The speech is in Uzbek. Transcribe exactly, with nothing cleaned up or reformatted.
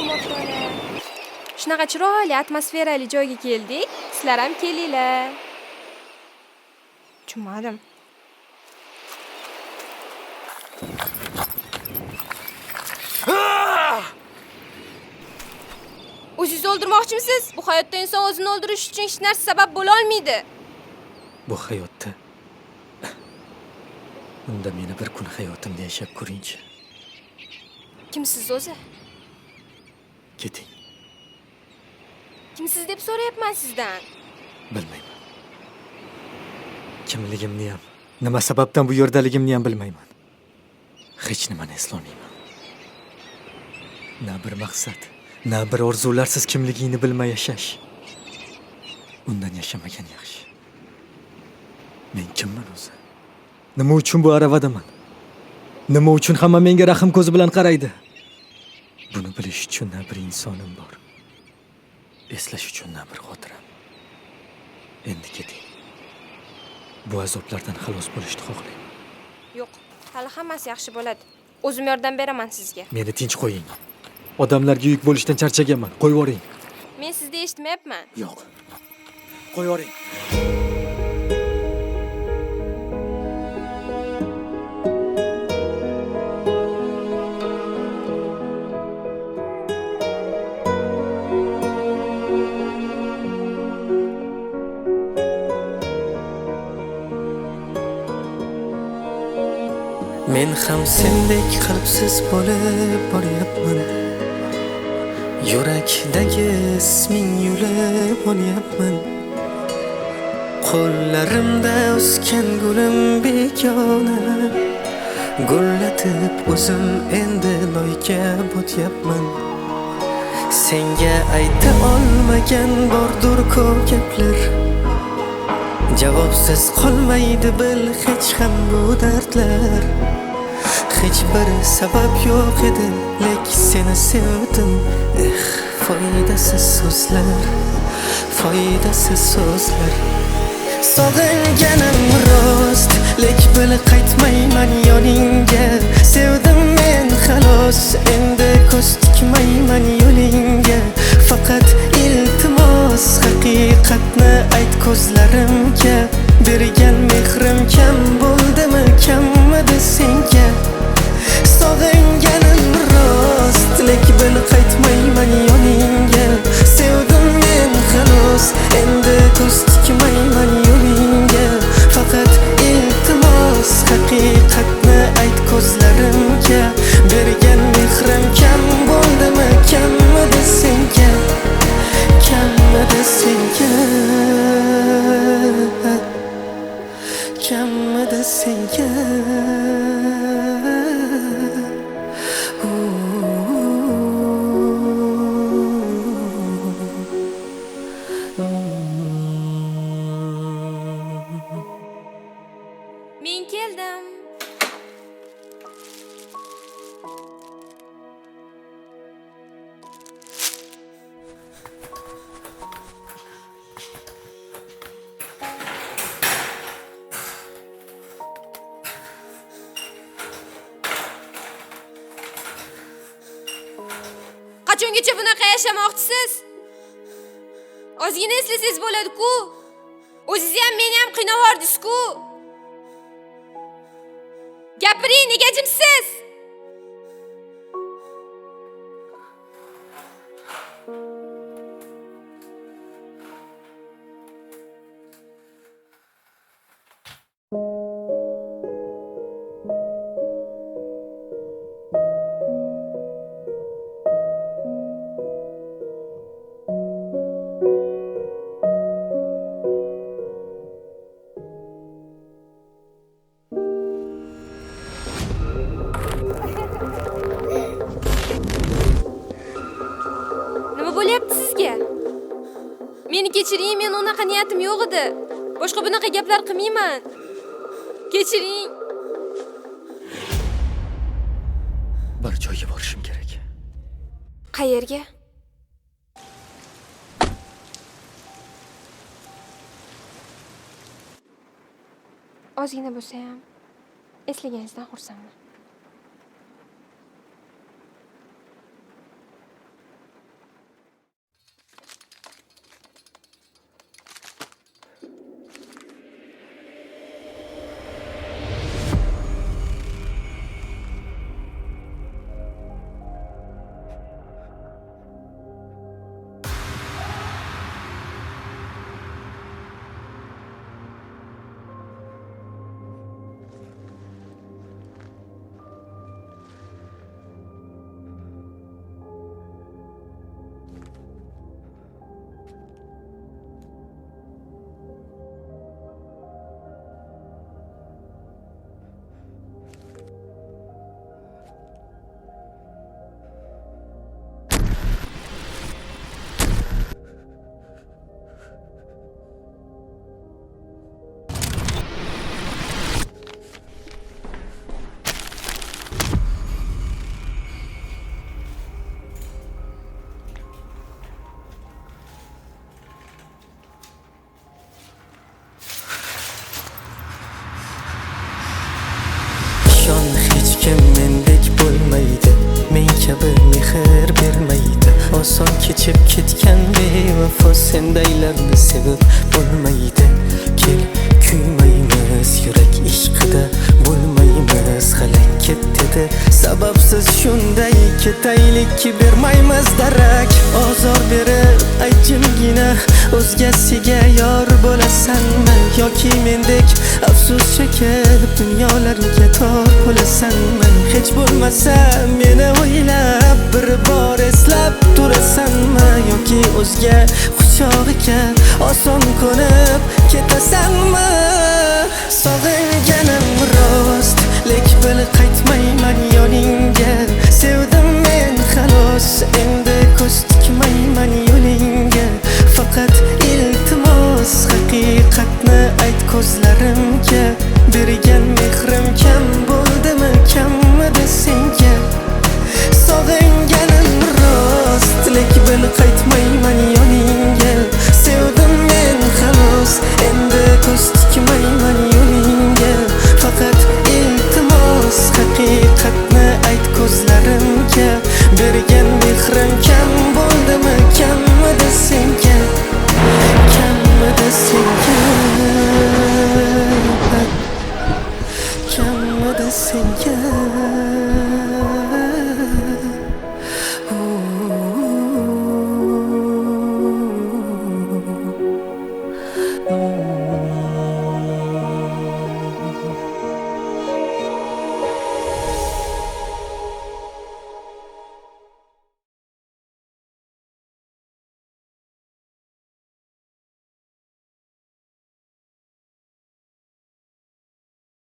mo'rtlar. Shunaqa chiroyli atmosferali joyga keldik. Sizlar ham kelinglar. Tushunmadim. O'zingizni o'ldirmoqchimisiz? Bu hayotda inson o'zini o'ldirish uchun hech narsa sabab bo'la olmaydi. Bu hayotda unda meni bir kun hayotimda yashab ko'ringchi. Kimsiz o'zi? Keting. Kimsiz deb so'rayapman sizdan. Bilmayman. Kimligimni ham, nima sababdan bu yerdaligimni ham bilmayman. Hech nimani eslolmayman. Na bir maqsad, na bir orzularsiz kimligingni bilmay yashash. Undan yashamagan yaxshi. Men kimman o'zi? Nima uchun bu aravadaman? Nima uchun hamma menga rahim ko'zi bilan qaraydi? Buni bilish uchun na bir insonim bor. Eslash uchun na bir xotiram. Endi keting. Bu azoblardan xalos bo'lishni xohlayman. Yo'q, hali hammasi yaxshi bo'ladi. O'zim yordam beraman sizga. Meni tinch qo'ying. Odamlarga yuk bo'lishdan charchaganman. Qo'yib yuboring. Men sizni eshitmayapman. Yo'q. Qo'yib yuboring. Men ham sendek qalbsiz bo'lib boryapman. Yurakdagi isming yulib olyapman. Qo'llarimda o'sgan gulim begona. Gullatib o'zim endi loyga botyapman. Senga ayta olmagan bordur ko'p gaplar. Javobsiz qolmaydi bil hech ham bu dardlar. Hech bir sabab yo'q edi, lek seni sevdim. Eh, foydasiz so'zlar, foydasiz so'zlar. Sog'inganim rost, lek bil qaytmayman yoningga. Sevdim men xolos, endi ko'z tikmayman yo'lingga. Faqat iltimos haqiqatni ayt ko'zlarimga. Bergan mehrim kam bo'ldimi, kammidi senga? Sog'inganim rost, lek bil qaytmayman yoningga. Sevdim men xolos, endi ko'z tikmayman yo'lingga. Faqat iltimos haqiqatni ayt ko'zlarimga. Bergan mehrim kam bo'ldimi, kammidi senga? Kammidi senga? Kammidi senga? Men keldim. Qachongacha bunaqa yashamoqchisiz? Ozgina eslasangiz bo'ladi-ku. O'zingiz ham meni ham qiynab yubordingiz-ku. Gapiring, nega jimsiz? Meni kechiring, men unaqa niyatim yo'q edi. Boshqa bunaqa gaplar qilmayman. Kechiring. Bir joyga borishim kerak. Qayerga? Ozgina bo'lsa ham eslaganingizdan xursandman. oson kechib ketgan bevafo sendaylarni sevib bo'lmaydi. Kel kuymaymiz, yurak ishqida bo'lmaymiz halak ketdi. Sababsiz shunday ketaylik ki bermaymiz darak. Ozor berib aytjimgina o'zgasiga yor bo'lasanmi yoki mendek afsus chekib dunyolarga tor bo'lasanmi? Hech bo'lmasa meni o'ylab bir bor eslab turasanmi yoki o'zga quchog'iga oson ko'nib ketasanmi? Sog'in